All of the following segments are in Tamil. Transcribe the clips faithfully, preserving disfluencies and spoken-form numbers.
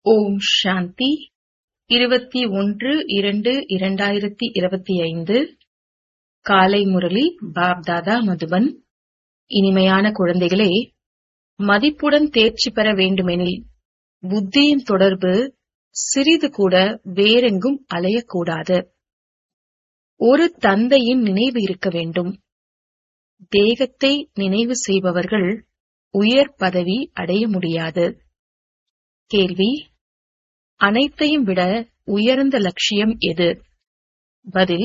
ஓம் சாந்தி. இருபத்தி ஒன்று இரண்டு இரண்டாயிரத்தி இருபத்தி ஐந்து காலை முரளி பாப்தாதா மதுபன். இனிமையான குழந்தைகளே, மதிப்புடன் தேர்ச்சி பெற வேண்டுமெனில் புத்தியின் தொடர்பு சிறிது கூட வேறெங்கும் அலையக்கூடாது. ஒரு தந்தையின் நினைவு இருக்க வேண்டும். தேகத்தை நினைவு செய்பவர்கள் உயர் பதவி அடைய முடியாது. கேள்வி: அனைத்தையும் விட உயர்ந்த லட்சியம் எது? பதில்: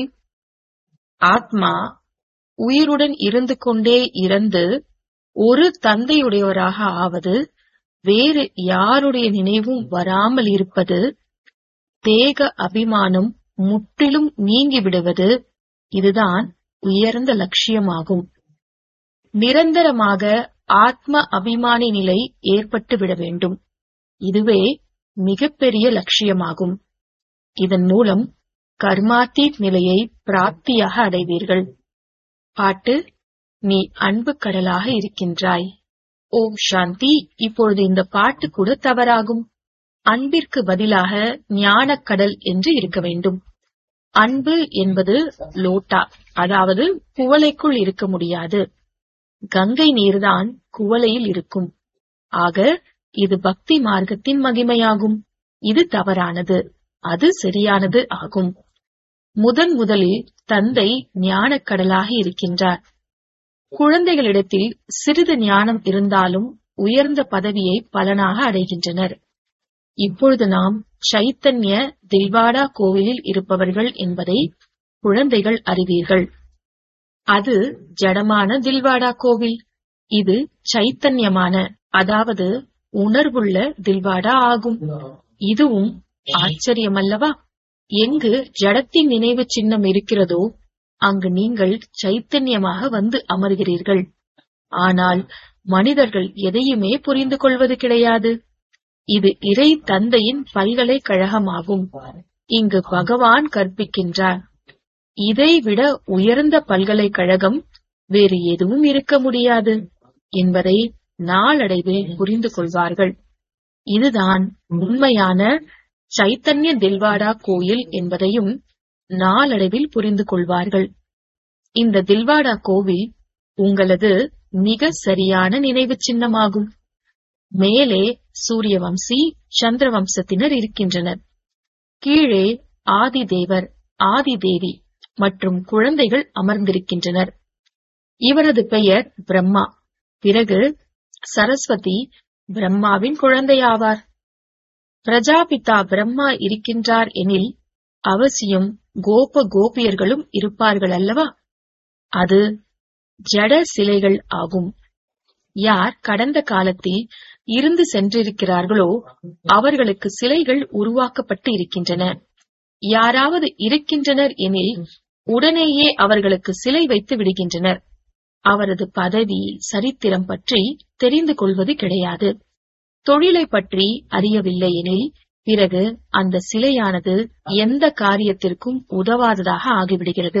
ஆத்மா உயிருடன் இருந்து கொண்டே இறந்து ஒரு தந்தையுடையவராக ஆவது, வேறு யாருடைய நினைவும் வராமல் இருப்பது, தேக அபிமானம் முற்றிலும் நீங்கிவிடுவது, இதுதான் உயர்ந்த லட்சியமாகும். நிரந்தரமாக ஆத்ம அபிமானி நிலை ஏற்பட்டுவிட வேண்டும். இதுவே மிகப்பெரிய லட்சியமாகும். இதன் மூலம் கர்மாத்தீத் நிலையை பிராப்தியாக அடைவீர்கள். பாட்டு: நீ அன்பு கடலாக இருக்கின்றாய். ஓம் சாந்தி. இப்பொழுது இந்த பாட்டு கூட தவறாகும். அன்பிற்கு பதிலாக ஞானக்கடல் என்று இருக்க வேண்டும். அன்பு என்பது லோட்டா, அதாவது குவளைக்குள் இருக்க முடியாது. கங்கை நீர்தான் குவளையில் இருக்கும். ஆக இது பக்தி மார்க்கத்தின் மகிமையாகும். இது தவறானது, அது சரியானது ஆகும். முதன் முதலில் தந்தை ஞானக்கடலாக இருக்கின்றார். குழந்தைகளிடத்தில் சிறிது ஞானம் இருந்தாலும் உயர்ந்த பதவியை பலனாக அடைகின்றனர். இப்பொழுது நாம் சைத்தன்ய தில்வாடா கோவிலில் இருப்பவர்கள் என்பதை குழந்தைகள் அறிவீர்கள். அது ஜடமான தில்வாடா கோவில். இது சைத்தன்யமான, அதாவது உணர்வுள்ள தில்வாடா ஆகும். இதுவும் ஆச்சரியமல்லவா? எங்கு ஜடத்தின் நினைவு சின்னம் இருக்கிறதோ அங்கு நீங்கள் சைத்தன்யமாக வந்து அமர்கிறீர்கள். ஆனால் மனிதர்கள் எதையுமே புரிந்து கொள்வது கிடையாது. இது இறை தந்தையின் பல்கலைக்கழகமாகும். இங்கு பகவான் கற்பிக்கின்றார். இதைவிட உயர்ந்த பல்கலைக்கழகம் வேறு எதுவும் இருக்க முடியாது என்பதை நாளடைவில் புரிந்து கொள்வார்கள். இதுதான் உண்மையான சைத்தன்ய தில்வாடா கோயில் என்பதையும் நாளடைவில் புரிந்து கொள்வார்கள். இந்த தில்வாடா கோவில் உங்களது மிக சரியான நினைவு சின்னமாகும். மேலே சூரிய வம்சி, சந்திர வம்சத்தினர் இருக்கின்றனர். கீழே ஆதி தேவர், ஆதி தேவி மற்றும் குழந்தைகள் அமர்ந்திருக்கின்றனர். இவரது பெயர் பிரம்மா. பிறகு சரஸ்வதி பிரம்மாவின் குழந்தையாவார். பிரஜாபிதா பிரம்மா இருக்கின்றார் எனில் அவசியம் கோப கோபியர்களும் இருப்பார்கள் அல்லவா? அது ஜட சிலைகள் ஆகும். யார் கடந்த காலத்தில் இருந்து சென்றிருக்கிறார்களோ அவர்களுக்கு சிலைகள் உருவாக்கப்பட்டு இருக்கின்றன. யாராவது இருக்கின்றனர் எனில் உடனேயே அவர்களுக்கு சிலை வைத்து விடுகின்றனர். அவரது பதவி, சரித்திரம் பற்றி தெரிந்து கொள்வது கிடையாது. தொழிலை பற்றி அறியவில்லை எனில் பிறகு அந்த சிலையானது எந்த காரியத்திற்கும் உதவாததாக ஆகிவிடுகிறது.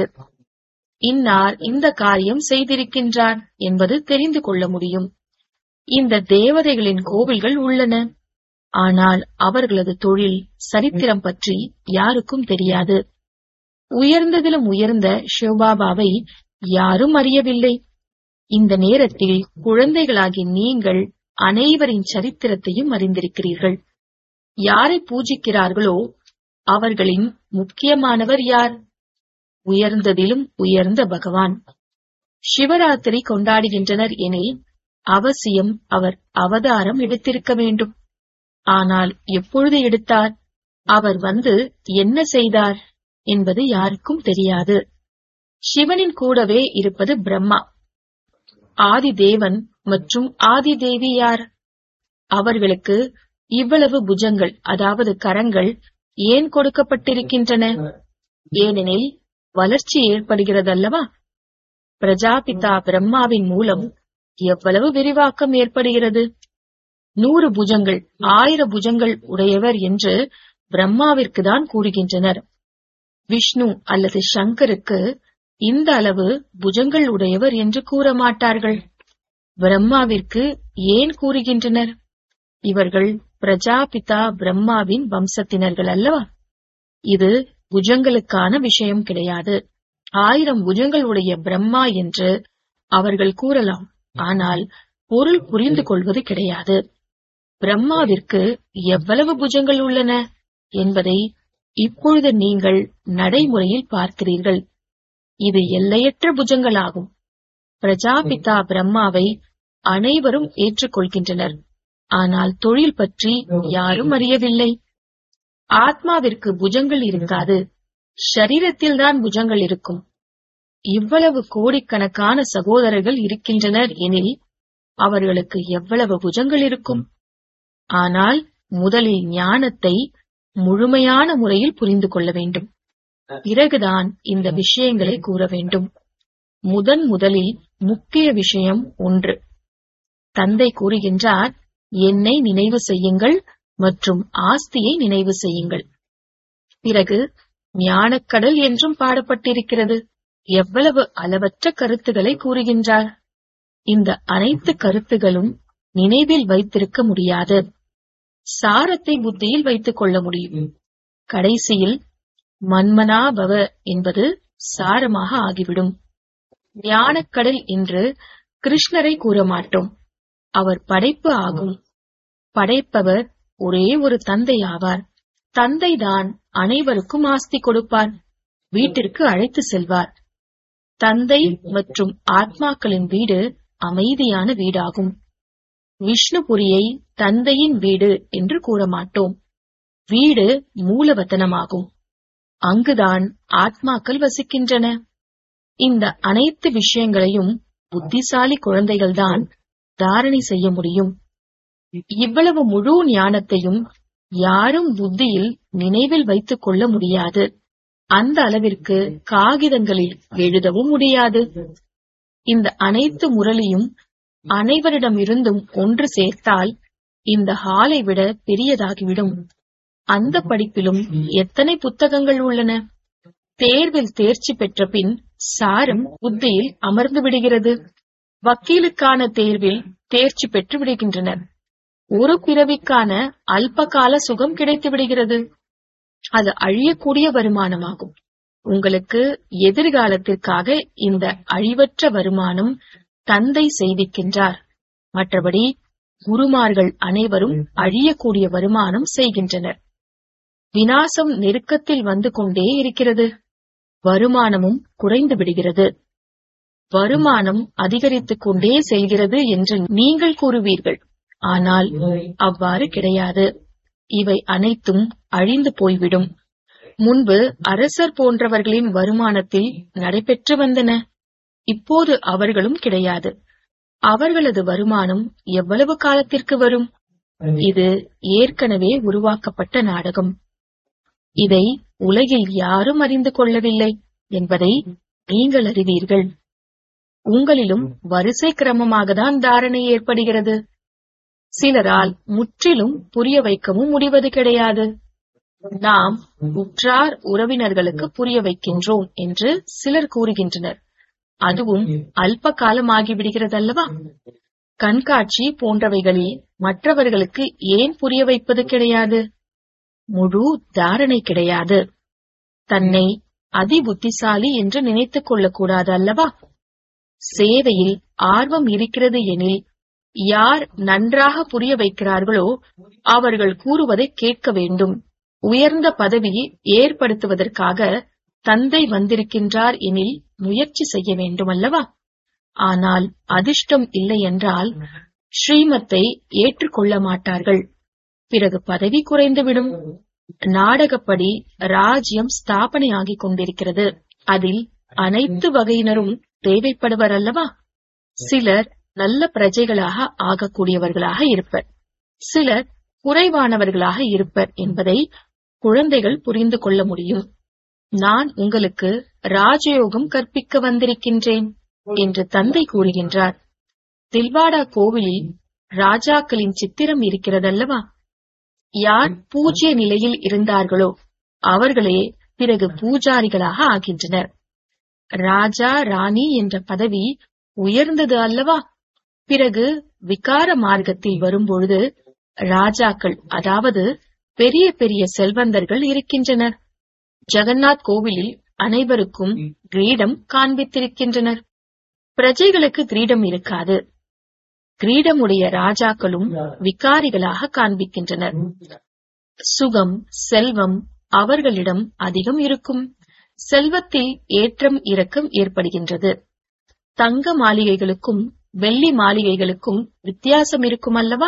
இன்னார் இந்த காரியம் செய்திருக்கின்றார் என்பது தெரிந்து கொள்ள முடியும். இந்த தேவதைகளின் கோவில்கள் உள்ளன. ஆனால் அவர்களது தொழில், சரித்திரம் பற்றி யாருக்கும் தெரியாது. உயர்ந்ததிலும் உயர்ந்த சிவபாபாவை யாரும் அறியவில்லை. இந்த நேரத்தில் குழந்தைகளாகி நீங்கள் அனைவரின் சரித்திரத்தையும் அறிந்திருக்கிறீர்கள். யாரை பூஜிக்கிறார்களோ அவர்களின் முக்கியமானவர் யார்? உயர்ந்ததிலும் உயர்ந்த பகவான். சிவராத்திரி கொண்டாடுகின்றனர் எனில் அவசியம் அவர் அவதாரம் எடுத்திருக்க வேண்டும். ஆனால் எப்பொழுது எடுத்தார், அவர் வந்து என்ன செய்தார் என்பது யாருக்கும் தெரியாது. சிவனின் கூடவே இருப்பது பிரம்மா. ஆதி தேவன் மற்றும் ஆதி தேவி யார்? அவர்களுக்கு இவ்வளவு புஜங்கள், அதாவது கரங்கள் ஏன் கொடுக்கப்பட்டிருக்கின்றன? ஏனெனில் வளர்ச்சி ஏற்படுகிறதல்லவா? பிரஜாபிதா பிரம்மாவின் மூலம் எவ்வளவு விரிவாக்கம் ஏற்படுகிறது. நூறு புஜங்கள், ஆயிரம் புஜங்கள் உடையவர் என்று பிரம்மாவிற்கு தான் கூறுகின்றனர். விஷ்ணு அல்லது சங்கருக்கு இந்த அளவு புஜங்கள் உடையவர் என்று கூற மாட்டார்கள். பிரம்மாவிற்கு ஏன் கூறுகின்றனர்? இவர்கள் பிரஜாபிதா பிரம்மாவின் வம்சத்தினர்கள் அல்லவா? இது புஜங்களுக்கான விஷயம் கிடையாது. ஆயிரம் புஜங்கள் உடைய பிரம்மா என்று அவர்கள் கூறலாம். ஆனால் பொருள் புரிந்து கொள்வது கிடையாது. பிரம்மாவிற்கு எவ்வளவு புஜங்கள் உள்ளன என்பதை இப்பொழுது நீங்கள் நடைமுறையில் பார்க்கிறீர்கள். இது எல்லையற்ற புஜங்களாகும். பிரஜாபிதா பிரம்மாவை அனைவரும் ஏற்றுக்கொள்கின்றனர். ஆனால் தொழில் பற்றி யாரும் அறியவில்லை. ஆத்மாவிற்கு புஜங்கள் இருக்காது, ஷரீரத்தில்தான் புஜங்கள் இருக்கும். இவ்வளவு கோடிக்கணக்கான சகோதரர்கள் இருக்கின்றனர் எனில் அவர்களுக்கு எவ்வளவு புஜங்கள் இருக்கும்? ஆனால் முதலில் ஞானத்தை முழுமையான முறையில் புரிந்து கொள்ள வேண்டும். பிறகுதான் இந்த விஷயங்களை கூற வேண்டும். முதன் முதலில் முக்கிய விஷயம் ஒன்று. தந்தை கூறுகின்றார், என்னை நினைவு செய்யுங்கள் மற்றும் ஆஸ்தியை நினைவு செய்யுங்கள். பிறகு ஞானக்கடல் என்றும் பாடப்பட்டிருக்கிறது. எவ்வளவு அளவற்ற கருத்துக்களை கூறுகின்றார். இந்த அனைத்து கருத்துகளும் நினைவில் வைத்திருக்க முடியாது. சாரத்தை புத்தியில் வைத்துக் கொள்ள முடியும். கடைசியில் மன்மனா பவ என்பது சாரமாக ஆகிவிடும். ஞானக்கடல் என்று கிருஷ்ணரை கூற மாட்டோம். அவர் படைப்பு ஆகும். படைப்பவர் ஒரே ஒரு தந்தை ஆவார். தந்தைதான் அனைவருக்கும் ஆஸ்தி கொடுப்பார், வீட்டிற்கு அழைத்து செல்வார். தந்தை மற்றும் ஆத்மாக்களின் வீடு அமைதியான வீடாகும். விஷ்ணுபுரியை தந்தையின் வீடு என்று கூற மாட்டோம். வீடு மூலவத்தனமாகும். அங்குதான் ஆத்மாக்கள் வசிக்கின்றன. இந்த அனைத்து விஷயங்களையும் புத்திசாலி குழந்தைகள்தான் தாரணை செய்ய முடியும். இவ்வளவு முழு ஞானத்தையும் யாரும் புத்தியில் நினைவில் வைத்துக் கொள்ள முடியாது. அந்த அளவிற்கு காகிதங்களில் எழுதவும் முடியாது. இந்த அனைத்து முரளியும் அனைவரிடமிருந்தும் ஒன்று சேர்த்தால் இந்த ஹாலை விட பெரியதாகிவிடும். அந்த படிப்பிலும் எத்தனை புத்தகங்கள் உள்ளன. தேர்வில் தேர்ச்சி பெற்ற பின் சாரம் புத்தியில் அமர்ந்து விடுகிறது. வக்கீலுக்கான தேர்வில் தேர்ச்சி பெற்று விடுகின்றனர். ஒரு பிறவிக்கான அல்பகால சுகம் கிடைத்து விடுகிறது. அது அழியக்கூடிய வருமானமாகும். உங்களுக்கு எதிர்காலத்திற்காக இந்த அழிவற்ற வருமானம் தந்தை செய்விக்கின்றார். மற்றபடி குருமார்கள் அனைவரும் அழியக்கூடிய வருமானம் செய்கின்றனர். விநாசம் நெருக்கத்தில் வந்து கொண்டே இருக்கிறது. வருமானமும் குறைந்து விடுகிறது. வருமானம் அதிகரித்துக் கொண்டே செல்கிறது என்று நீங்கள் கூறுவீர்கள். ஆனால் அவ்வாறு கிடையாது. இவை அனைத்தும் அழிந்து போய்விடும். முன்பு அரசர் போன்றவர்களின் வருமானத்தில் நடைபெற்று வந்தன. இப்போது அவர்களும் கிடையாது. அவர்களது வருமானம் எவ்வளவு காலத்திற்கு வரும்? இது ஏற்கனவே உருவாக்கப்பட்ட நாடகம். இதை உலகில் யாரும் அறிந்து கொள்ளவில்லை என்பதை நீங்கள் அறிவீர்கள். உங்களிலும் வரிசை கிரமமாகத்தான் தாரணை ஏற்படுகிறது. சிலரால் முற்றிலும் புரிய வைக்கவும் முடிவது கிடையாது. நாம் உற்றார் உறவினர்களுக்கு புரிய வைக்கின்றோம் என்று சிலர் கூறுகின்றனர். அதுவும் அல்ப காலமாகிவிடுகிறதல்லவா? கண்காட்சி போன்றவைகளில் மற்றவர்களுக்கு ஏன் புரிய வைப்பது கிடையாது? முழு தாரணை கிடையாது. தன்னை அதிபுத்திசாலி என்று நினைத்துக் கொள்ளக்கூடாது அல்லவா? சேவையில் ஆர்வம் இருக்கிறது எனில் யார் நன்றாக புரிய வைக்கிறார்களோ அவர்கள் கூறுவதை கேட்க வேண்டும். உயர்ந்த பதவியை ஏற்படுத்துவதற்காக தந்தை வந்திருக்கின்றார் எனில் முயற்சி செய்ய வேண்டும் அல்லவா? ஆனால் அதிர்ஷ்டம் இல்லை என்றால் ஸ்ரீமத்தை ஏற்றுக்கொள்ள மாட்டார்கள். பிறகு பதவி குறைந்துவிடும். நாடகப்படி ராஜ்யம் ஸ்தாபனை ஆகிக் கொண்டிருக்கிறது. அதில் அனைத்து வகையினரும் தேவைப்படுவர் அல்லவா? சிலர் நல்ல பிரஜைகளாக ஆகக்கூடியவர்களாக இருப்பர், சிலர் குறைவானவர்களாக இருப்பர் என்பதை குழந்தைகள் புரிந்து கொள்ள முடியும். நான் உங்களுக்கு ராஜயோகம் கற்பிக்க வந்திருக்கின்றேன் என்று தந்தை கூறுகின்றார். தில்வாடா கோவிலில் ராஜாக்களின் சித்திரம் இருக்கிறதல்லவா? யார் பூஜ்ய நிலையில் இருந்தார்களோ அவர்களே பிறகு பூஜாரிகளாக ஆகின்றனர். ராஜா ராணி என்ற பதவி உயர்ந்தது அல்லவா? பிறகு விகார மார்க்கத்தில் வரும்பொழுது ராஜாக்கள் அதாவது பெரிய பெரிய செல்வந்தர்கள் இருக்கின்றனர். ஜெகநாத் கோவிலில் அனைவருக்கும் கிரீடம் காண்பித்திருக்கின்றனர். பிரஜைகளுக்கு கிரீடம் இருக்காது. கிரீடமுடைய ராஜாக்களும் விகாரிகளாக காண்பிக்கின்றனர். சுகம், செல்வம் அவர்களிடம் அதிகம் இருக்கும். செல்வத்தில் ஏற்றம் இறக்கம் ஏற்படுகின்றது. தங்க மாளிகைகளுக்கும் வெள்ளி மாளிகைகளுக்கும் வித்தியாசம் இருக்கும் அல்லவா?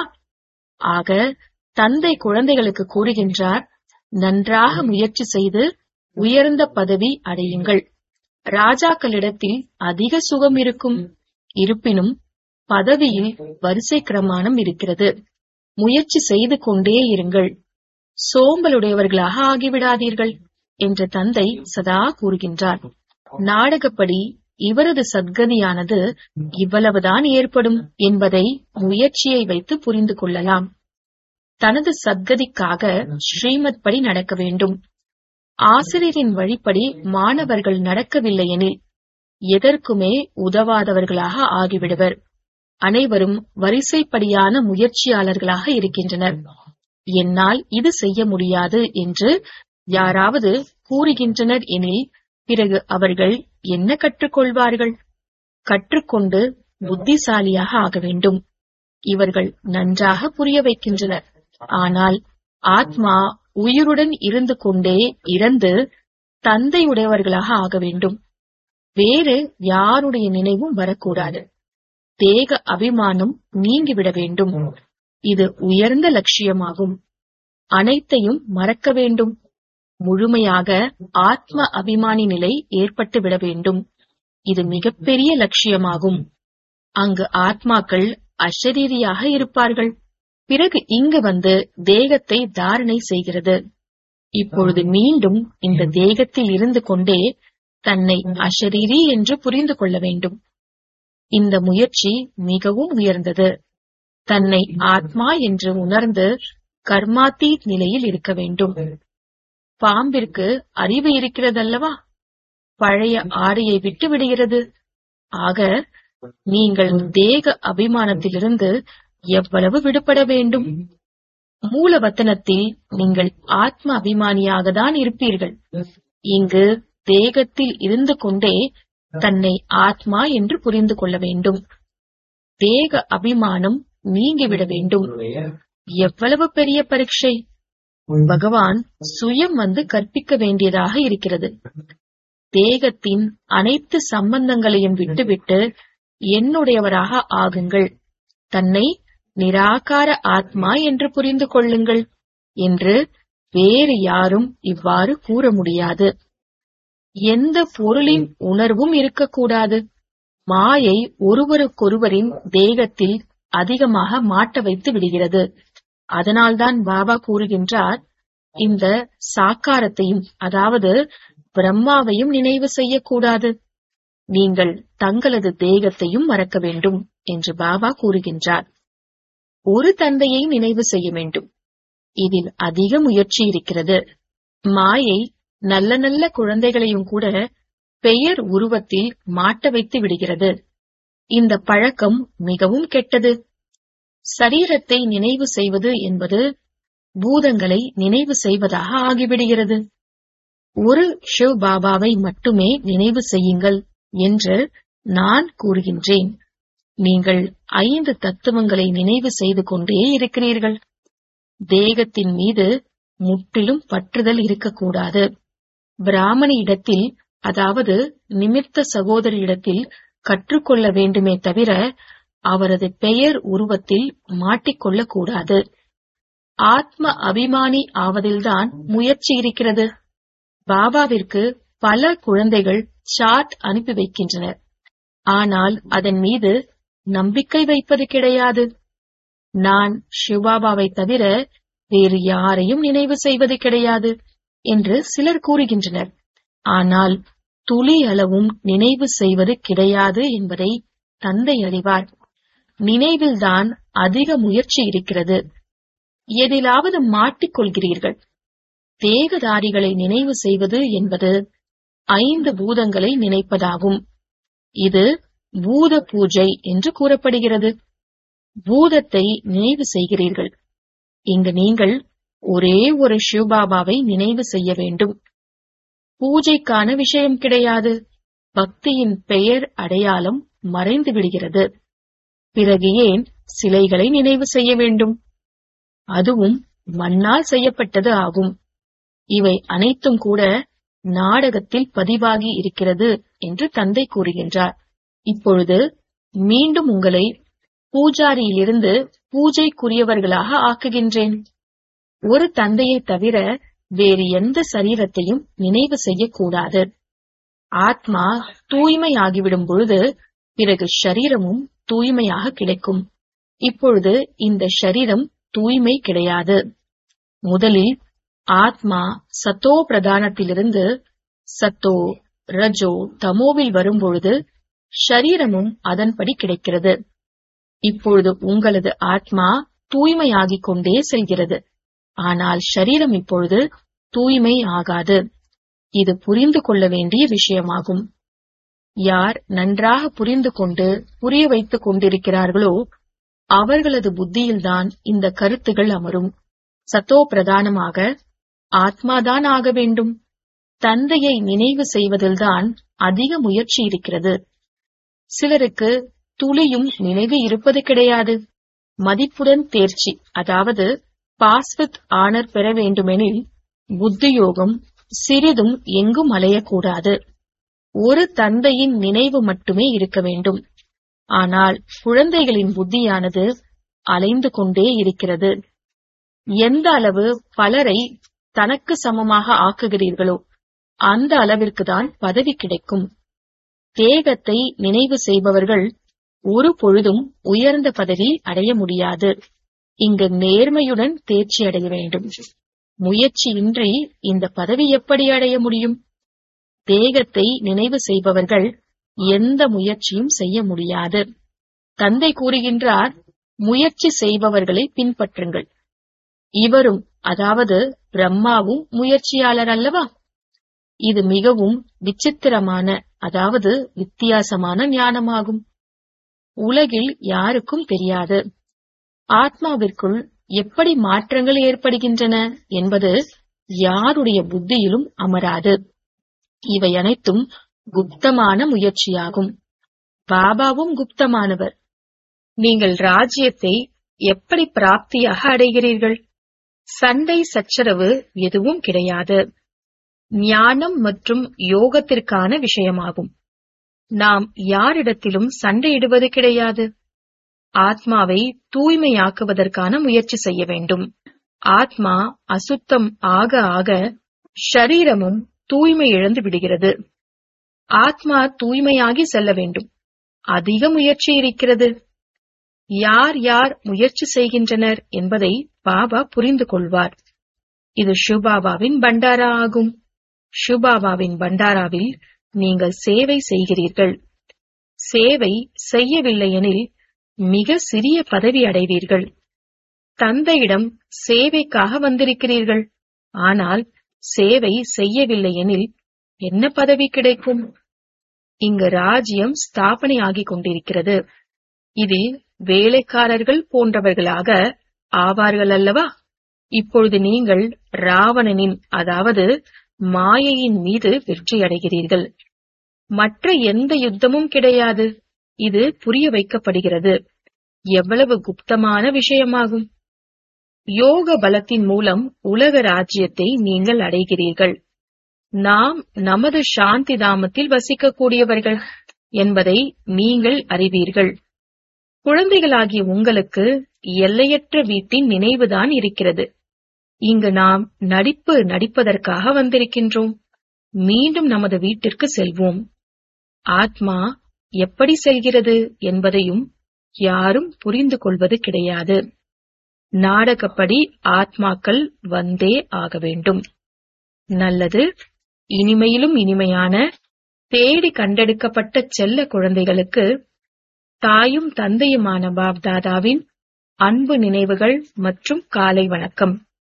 ஆக தந்தை குழந்தைகளுக்கு கூறுகின்றார், நன்றாக முயற்சி செய்து உயர்ந்த பதவி அடையுங்கள். ராஜாக்களிடத்தில் அதிக சுகம் இருக்கும். இருப்பினும் பதவியில் வரிசை கிரமானம் இருக்கிறது. முயற்சி செய்து கொண்டே இருங்கள். சோம்பலுடையவர்களாக ஆகிவிடாதீர்கள் என்று தந்தை சதா கூறுகின்றார். நாடகப்படி இவரது சத்கதியானது இவ்வளவுதான் ஏற்படும் என்பதை முயற்சியை வைத்து புரிந்து கொள்ளலாம். தனது சத்கதிக்காக ஸ்ரீமத் படி நடக்க வேண்டும். ஆசிரியரின் வழிப்படி மாணவர்கள் நடக்கவில்லையெனில் எதற்குமே உதவாதவர்களாக ஆகிவிடுவர். அனைவரும் வரிசைப்படியான முயற்சியாளர்களாக இருக்கின்றனர். என்னால் இது செய்ய முடியாது என்று யாராவது கூறுகின்றனர் எனில் பிறகு அவர்கள் என்ன கற்றுக்கொள்வார்கள்? கற்றுக்கொண்டு புத்திசாலியாக ஆக வேண்டும். இவர்கள் நன்றாக புரிய வைக்கின்றனர். ஆனால் ஆத்மா உயிருடன் இருந்து கொண்டே இறந்து தந்தையுடையவர்களாக ஆக வேண்டும். வேறு யாருடைய நினைவும் வரக்கூடாது. தேக அபிமானம் நீங்கிவிட வேண்டும். இது உயர்ந்த லட்சியமாகும். அனைத்தையும் மறக்க வேண்டும். முழுமையாக ஆத்ம அபிமானி நிலை ஏற்பட்டு விட வேண்டும். இது மிகப்பெரிய லட்சியமாகும். அங்கு ஆத்மாக்கள் அசரீரியாக இருப்பார்கள். பிறகு இங்கு வந்து தேகத்தை தாரணை செய்கிறது. இப்பொழுது மீண்டும் இந்த தேகத்தில் இருந்து கொண்டே தன்னை அசரீரி என்று புரிந்து கொள்ள வேண்டும். இந்த முயற்சி மிகவும் உயர்ந்தது. தன்னை ஆத்மா என்று உணர்ந்து கர்மாத்தீத் நிலையில் இருக்க வேண்டும். பாம்பிற்கு அறிவு இருக்கிறதல்லவா? பழைய ஆடையை விட்டு விடுகிறது. ஆக நீங்கள் தேக அபிமானத்திலிருந்து எவ்வளவு விடுபட வேண்டும்? மூலவத்தனத்தில் நீங்கள் ஆத்ம அபிமானியாக தான் இருப்பீர்கள். இங்கு தேகத்தில் இருந்து கொண்டே தன்னை ஆத்மா என்று புரிந்து கொள்ள வேண்டும். தேக அபிமானம் நீங்கிவிட வேண்டும். எவ்வளவு பெரிய பரீட்சை! பகவான் சுயம் வந்து கற்பிக்க வேண்டியதாக இருக்கிறது. தேகத்தின் அனைத்து சம்பந்தங்களையும் விட்டுவிட்டு என்னுடையவராக ஆகுங்கள். தன்னை நிராகார ஆத்மா என்று புரிந்து கொள்ளுங்கள் என்று வேறு யாரும் இவ்வாறு கூற முடியாது. எந்த பொருளின் உணர்வும் இருக்கக்கூடாது. மாயை ஒருவருக்கொருவரின் தேகத்தில் அதிகமாக மாட்ட வைத்து விடுகிறது. அதனால்தான் பாபா கூறுகின்றார், இந்த சாக்காரத்தையும் அதாவது பிரம்மாவையும் நினைவு செய்யக்கூடாது. நீங்கள் தங்களது தேகத்தையும் மறக்க வேண்டும் என்று பாபா கூறுகின்றார். ஒரு தந்தையை நினைவு செய்ய வேண்டும். இதில் அதிக முயற்சி இருக்கிறது. மாயை நல்ல நல்ல குழந்தைகளையும் கூட பெயர் உருவத்தில் மாட்ட வைத்து விடுகிறது. இந்த பழக்கம் மிகவும் கெட்டது. சரீரத்தை நினைவு செய்வது என்பது பூதங்களை நினைவு செய்வதாக ஆகிவிடுகிறது. ஒரு ஷிவ் பாபாவை மட்டுமே நினைவு செய்யுங்கள் என்று நான் கூறுகின்றேன். நீங்கள் ஐந்து தத்துவங்களை நினைவு செய்து கொண்டே இருக்கிறீர்கள். தேகத்தின் மீது முற்றிலும் பற்றுதல் இருக்கக்கூடாது. பிராமணி இடத்தில் அதாவது நிமித்த சகோதரியிடத்தில் கற்றுக்கொள்ள வேண்டுமே தவிர அவரது பெயர் உருவத்தில் மாட்டிக்கொள்ளக் கூடாது. ஆத்ம அபிமானி ஆவதில்தான் முயற்சி இருக்கிறது. பாபாவிற்கு பல குழந்தைகள் சாட் அனுப்பி வைக்கின்றனர். ஆனால் அதன் மீது நம்பிக்கை வைப்பது கிடையாது. நான் சிவபாபாவை தவிர வேறு யாரையும் நினைவு செய்வது கிடையாது என்று சிலர் கூறுகின்றனர். ஆனால் துளி அளவும் நினைவு செய்வது கிடையாது என்பதை தந்தை அறிவார். நினைவில்தான் அதிக முயற்சி இருக்கிறது. எதிலாவது மாட்டிக்கொள்கிறீர்கள். தேகதாரிகளை நினைவு செய்வது என்பது ஐந்து பூதங்களை நினைப்பதாகும். இது பூத பூஜை என்று கூறப்படுகிறது. பூதத்தை நினைவு செய்கிறீர்கள். இங்கு நீங்கள் ஒரே ஒரு சிவபாபாவை நினைவு செய்ய வேண்டும். பூஜைக்கான விஷயம் கிடையாது. பக்தியின் பெயர் அடையாளம் மறைந்து விடுகிறது. பிறகு ஏன் சிலைகளை நினைவு செய்ய வேண்டும்? அதுவும் மண்ணால் செய்யப்பட்டது ஆகும். இவை அனைத்தும் கூட நாடகத்தில் பதிவாகி இருக்கிறது என்று தந்தை கூறுகின்றார். இப்பொழுது மீண்டும் உங்களை பூஜாரியிலிருந்து பூஜைக்குரியவர்களாக ஆக்குகின்றேன். ஒரு தந்தையை தவிர வேறு எந்த சரீரத்தையும் நினைவு செய்யக்கூடாது. ஆத்மா தூய்மையாகிவிடும் பொழுது பிறகு ஷரீரமும் தூய்மையாக கிடைக்கும். இப்பொழுது இந்த ஷரீரம் தூய்மை கிடையாது. முதலில் ஆத்மா சத்தோ பிரதானத்திலிருந்து சத்தோ ரஜோ தமோவில் வரும்பொழுது ஷரீரமும் அதன்படி கிடைக்கிறது. இப்பொழுது உங்களது ஆத்மா தூய்மையாகிக் கொண்டே செல்கிறது. ஆனால் ஷரீரம் இப்பொழுது தூய்மை ஆகாது. இது புரிந்து கொள்ள வேண்டிய விஷயமாகும். யார் நன்றாக புரிந்து கொண்டு புரிய வைத்துக் கொண்டிருக்கிறார்களோ அவர்களது புத்தியில்தான் இந்த கருத்துகள் அமரும். சத்தோ பிரதானமாக ஆத்மாதான் ஆக வேண்டும். தந்தையை நினைவு செய்வதில்தான் அதிக முயற்சி இருக்கிறது. சிலருக்கு துளியும் நினைவு இருப்பது கிடையாது. மதிப்புடன் தேர்ச்சி, அதாவது பாஸ் வித் ஆனர் பெற வேண்டுமெனில் புத்தியோகம் சிறிதும் எங்கும் அலையக்கூடாது. ஒரு தந்தையின் நினைவு மட்டுமே இருக்க வேண்டும். ஆனால் குழந்தைகளின் புத்தியானது அலைந்து கொண்டே இருக்கிறது. எந்த அளவு பலரை தனக்கு சமமாக ஆக்குகிறீர்களோ அந்த அளவிற்குதான் பதவி கிடைக்கும். தேகத்தை நினைவு செய்பவர்கள் ஒரு பொழுதும் உயர்ந்த பதவி அடைய முடியாது. இங்கு நேர்மையுடன் தேர்ச்சி அடைய வேண்டும். முயற்சியின்றி இந்த பதவி எப்படி அடைய முடியும்? தேகத்தை நினைவு செய்பவர்கள் எந்த முயற்சியும் செய்ய முடியாது. தந்தை கூறுகின்றார், முயற்சி செய்பவர்களை பின்பற்றுங்கள். இவரும், அதாவது பிரம்மாவும் முயற்சியாளர் அல்லவா? இது மிகவும் விசித்திரமான, அதாவது வித்தியாசமான ஞானமாகும். உலகில் யாருக்கும் தெரியாது. ஆத்மாவிற்குள் எப்படி மாற்றங்கள் ஏற்படுகின்றன என்பது யாருடைய புத்தியிலும் அமராது. இவை அனைத்தும் குப்தமான முயற்சியாகும். பாபாவும் குப்தமானவர். நீங்கள் ராஜ்யத்தை எப்படி பிராப்தியாக அடைகிறீர்கள்? சண்டை சச்சரவு எதுவும் கிடையாது. ஞானம் மற்றும் யோகத்திற்கான விஷயமாகும். நாம் யாரிடத்திலும் சண்டையிடுவது கிடையாது. ஆத்மாவை தூய்மையாக்குவதற்கான முயற்சி செய்ய வேண்டும். ஆத்மா அசுத்தம் ஆக ஆக ஷரீரமும் தூய்மை இழந்து விடுகிறது. ஆத்மா தூய்மையாகி செல்ல வேண்டும். அதிக முயற்சி இருக்கிறது. யார் யார் முயற்சி செய்கின்றனர் என்பதை பாபா புரிந்து கொள்வார். இது ஷிவபாபாவின் பண்டாரா ஆகும். ஷிவபாபாவின் பண்டாராவில் நீங்கள் சேவை செய்கிறீர்கள். சேவை செய்யவில்லையெனில் மிக சிறிய பதவி அடைவீர்கள். தந்தையிடம் சேவைக்காக வந்திருக்கிறீர்கள். ஆனால் சேவை செய்யவில்லையெனில் என்ன பதவி கிடைக்கும்? இங்கு ராஜ்யம் ஸ்தாபனை ஆகிக் கொண்டிருக்கிறது. இதில் வேலைக்காரர்கள் போன்றவர்களாக ஆவார்கள் அல்லவா? இப்பொழுது நீங்கள் ராவணனின், அதாவது மாயையின் மீது வெற்றி அடைகிறீர்கள். மற்ற எந்த யுத்தமும் கிடையாது. இது புரிய வைக்கப்படுகிறது. எவ்வளவு குப்தமான விஷயமாகும். யோக பலத்தின் மூலம் உலக ராஜ்யத்தை நீங்கள் அடைகிறீர்கள். நாம் நமது சாந்தி தாமத்தில் வசிக்கக்கூடியவர்கள் என்பதை நீங்கள் அறிவீர்கள். குழந்தைகளாகிய உங்களுக்கு எல்லையற்ற வீட்டின் நினைவுதான் இருக்கிறது. இங்கு நாம் நடிப்பு நடிப்பதற்காக வந்திருக்கின்றோம். மீண்டும் நமது வீட்டிற்கு செல்வோம். ஆத்மா எப்படி செல்கிறது என்பதையும் யாரும் புரிந்து கொள்வது கிடையாது. நாடகப்படி ஆத்மாக்கள் வந்தே ஆக வேண்டும். நல்லது. இனிமையிலும் இனிமையான தேடி கண்டெடுக்கப்பட்ட செல்ல குழந்தைகளுக்கு தாயும் தந்தையுமான பாப்தாதாவின் அன்பு நினைவுகள் மற்றும் காலை வணக்கம்.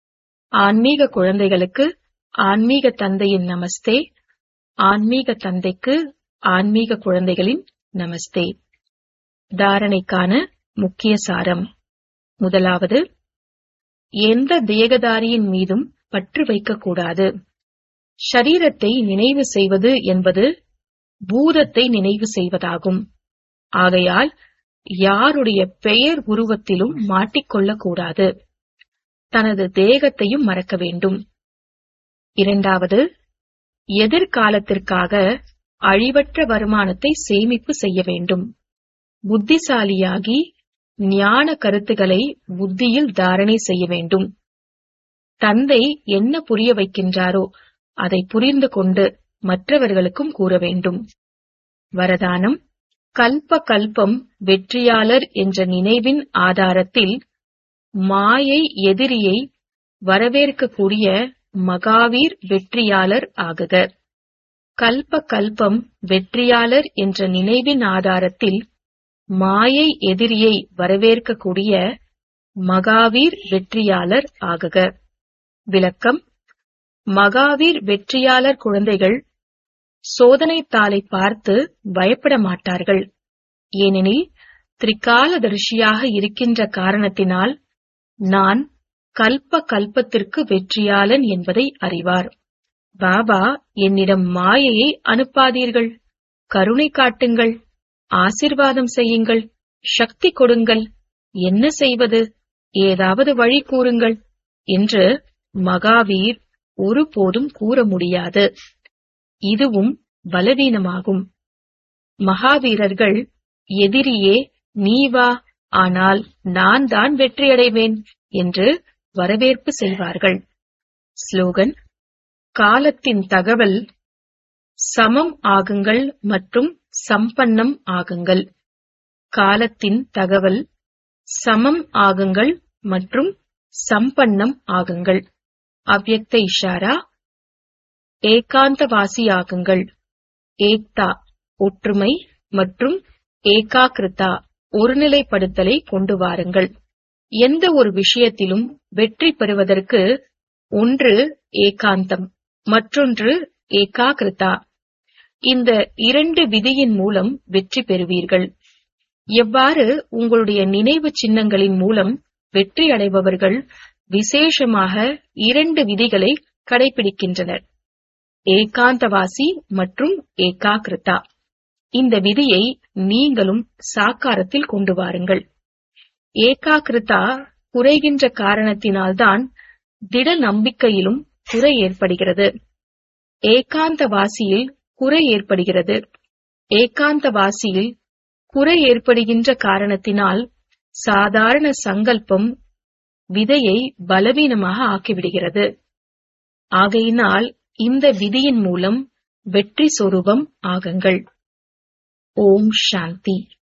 ஆன்மீக குழந்தைகளுக்கு ஆன்மீக தந்தையின் நமஸ்தே. ஆன்மீக தந்தைக்கு ஆன்மீக குழந்தைகளின் நமஸ்தே. தாரணைக்கான முக்கிய சாரம். முதலாவது, எந்த தேகதாரியின் மீதும் பற்று வைக்கக்கூடாது. ஷரீரத்தை நினைவு செய்வது என்பது பூதத்தை நினைவு செய்வதாகும். ஆகையால் யாருடைய பெயர் உருவத்திலும் மாட்டிக்கொள்ளக்கூடாது. தனது தேகத்தையும் மறக்க வேண்டும். இரண்டாவது, எதிர்காலத்திற்காக அழிவற்ற வருமானத்தை சேமிப்பு செய்ய வேண்டும். புத்திசாலியாகி ஞான கருத்துக்களை புத்தியில் தாரணை செய்ய வேண்டும். தந்தை என்ன புரிய வைக்கின்றாரோ அதை புரிந்து கொண்டு மற்றவர்களுக்கும் கூற வேண்டும். வரதானம்: கல்ப கல்பம் வெற்றியாளர் என்ற நினைவின் ஆதாரத்தில் மாயை எதிரியை வரவேற்கக்கூடிய மகாவீர் வெற்றியாளர் ஆகுக. கல்ப கல்பம் வெற்றியாளர் என்ற நினைவின் ஆதாரத்தில் மாயை எதிரியை வரவேற்கக்கூடிய மகாவீர் வெற்றியாளர் ஆகுக. விளக்கம்: மகாவீர் வெற்றியாளர் குழந்தைகள் சோதனைத்தாளை பார்த்து பயப்பட மாட்டார்கள். ஏனெனில் திரிகாலதரிசியாக இருக்கின்ற காரணத்தினால் நான் கல்ப கல்பத்திற்கு வெற்றியாளன் என்பதை அறிவார். பாபா என்னிடம் மாயையை அனுப்பாதீர்கள், கருணை காட்டுங்கள், ஆசிர்வாதம் செய்யுங்கள், சக்தி கொடுங்கள், என்ன செய்வது, ஏதாவது வழி கூறுங்கள் என்று மகாவீர் ஒருபோதும் கூற முடியாது. இதுவும் பலவீனமாகும். மகாவீரர்கள் எதிரியே நீ வா, ஆனால் நான் தான் வெற்றியடைவேன் என்று வரவேற்பு செய்வார்கள். ஸ்லோகன்: காலத்தின் தகவல் சமம் ஆகுங்கள் மற்றும் சம்பன்னம் ஆகுங்கள். காலத்தின் தகவல் சமம் ஆகுங்கள் மற்றும் சம்பன்னம் ஆகுங்கள். அவ்யக்த இஷாரா: ஏகாந்தவாசியாகுங்கள். ஏக்தா ஒற்றுமை மற்றும் ஏகாகிருதா ஒருநிலைப்படுத்தலை கொண்டு வாருங்கள். எந்த ஒரு விஷயத்திலும் வெற்றி பெறுவதற்கு ஒன்று ஏகாந்தம், மற்றொன்று ஏகாகிருதா. இந்த இரண்டு விதியின் மூலம் வெற்றி பெறுவீர்கள். எவ்வாறு உங்களுடைய நினைவு சின்னங்களின் மூலம் வெற்றி அடைபவர்கள் விசேஷமாக இரண்டு விதிகளை கடைபிடிக்கின்றனர்: ஏகாந்தவாசி மற்றும் ஏகாகிருதா. இந்த விதியை நீங்களும் சாக்காரத்தில் கொண்டு வாருங்கள். ஏகாகிருதா குறைகின்ற காரணத்தினால்தான் திட நம்பிக்கையிலும் குறை ஏற்படுகிறது. ஏகாந்தவாசியில் குறை ஏற்படுகிறது. ஏகாந்தவாசியில் குறை ஏற்படுகின்ற காரணத்தினால் சாதாரண சங்கல்பம் விதையை பலவீனமாக ஆக்கிவிடுகிறது. ஆகையினால் இந்த விதியின் மூலம் வெற்றி சொரூபம் ஆகுங்கள். ஓம் சாந்தி.